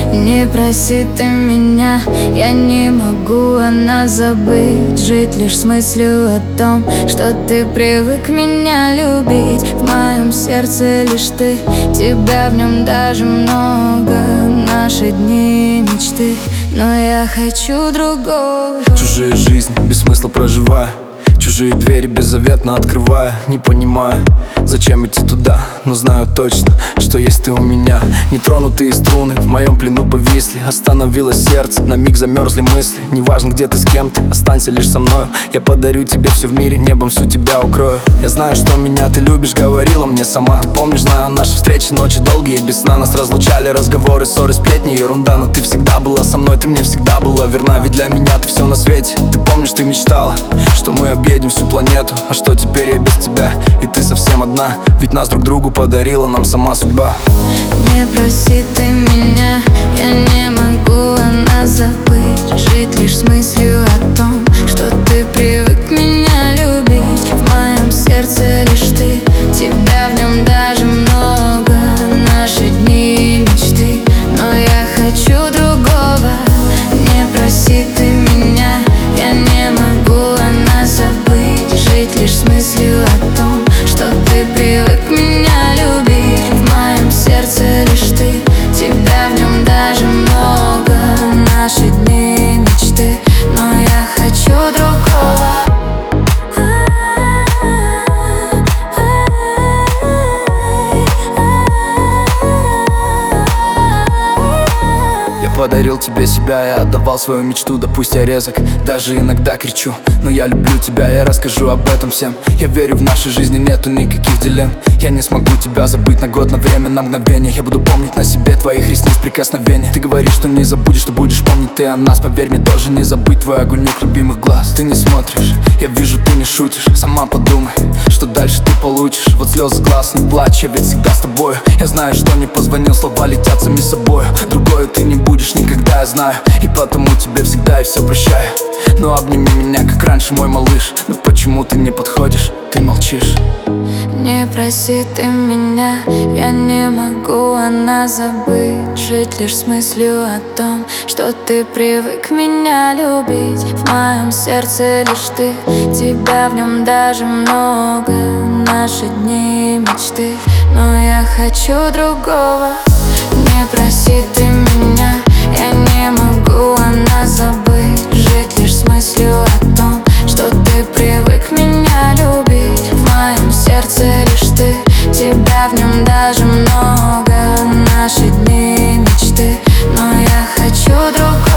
Не проси ты меня, я не могу о нас забыть. Жить лишь с мыслью о том, что ты привык меня любить. В моем сердце лишь ты, тебя в нем даже много. Наши дни мечты, но я хочу другого. Чужие жизни без смысла проживаю, чужие двери беззаветно открывая. Не понимаю, зачем идти туда, но знаю точно, что есть ты у меня. Нетронутые струны в моем плену повисли. Остановилось сердце, на миг замерзли мысли. Неважно, где ты, с кем ты, останься лишь со мною. Я подарю тебе все в мире, небом всю тебя укрою. Я знаю, что меня ты любишь, говорила мне сама. Ты помнишь, знаю, наши встречи, ночи долгие без сна. Нас разлучали разговоры, ссоры, сплетни, ерунда. Но ты всегда была со мной, ты мне всегда была верна. Ведь для меня ты все на свете. Ты помнишь, ты мечтала, что мы объедем всю планету. А что теперь я без тебя, и ты совсем одна? Ведь нас друг другу подарила нам сама судьба. Не проси ты меня, я не могу о нас забыть. Жить лишь с мыслью о том, что ты привык меня любить. В моем сердце лишь ты, тебя в нем даже много. Наши дни мечты, но я хочу другого. Не проси ты меня, я не могу о нас забыть. Жить лишь с мыслью о том, что ты привык меня любить. В моем сердце лишь ты, тебя в нем даже много. Наши дни мечты, но я хочу другого. Я подарил тебе себя, я отдавал свою мечту. Да пусть я резок, даже иногда кричу, но я люблю тебя, я расскажу об этом всем. Я верю, в нашей жизни нету никаких дилемм. Я не смогу тебя забыть на год, на время, на мгновение. Я буду помнить на себе твоих ресниц прикосновения. Ты говоришь, что не забудешь, что будешь помнить ты о нас. Поверь мне, тоже не забыть твой огонек любимых глаз. Ты не смотришь, я вижу, ты не шутишь. Сама подумай, что дальше ты получишь. Вот слезы глаз, не плачь, я ведь всегда с тобою. Я знаю, что не позвонил, слова летят сами собою. Другое ты не будешь никогда, я знаю, и потому тебе всегда и все прощаю. Но обними меня, как раньше, мой малыш. Но почему ты не подходишь, ты молчишь? Не проси ты меня, я не могу о нас забыть. Жить лишь с мыслью о том, что ты привык меня любить. В моем сердце лишь ты, тебя в нем даже много. Наши дни мечты, но я хочу другого. Не проси ты меня, я не могу о нас забыть. Жить лишь с мыслью о том, что ты привык меня любить. В моем сердце лишь ты, тебя в нем даже много. Наши дни мечты, но я хочу другого.